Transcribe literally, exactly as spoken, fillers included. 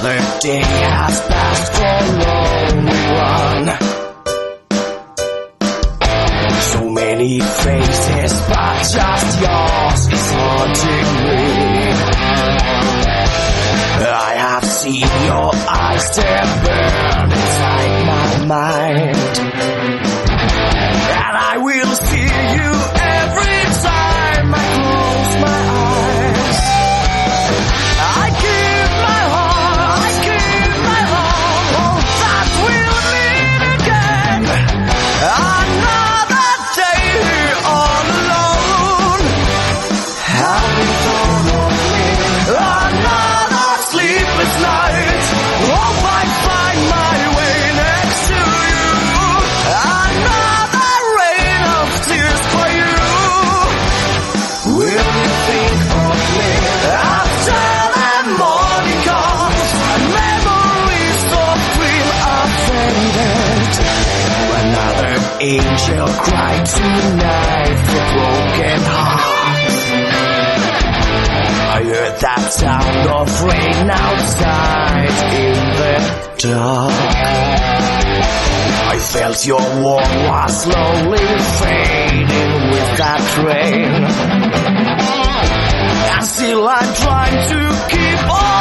Another day has passed for lonely one. So many faces, but just yours is haunting me. I have seen your eyes that burn inside my mind, and I will see you every time I close my eyes. I give my heart, I give my heart, oh, that we'll meet again. Another day here all alone, and we don't know me. Another sleepless night, hope I find my way next to you. Another rain of tears for you. Will you think of me after the morning comes? Memories of dream are faded. Another angel cried tonight for broken hearts. I heard that sound of rain outside in the dark. I felt your warmth was slowly fading with that rain. And still I'm trying to keep on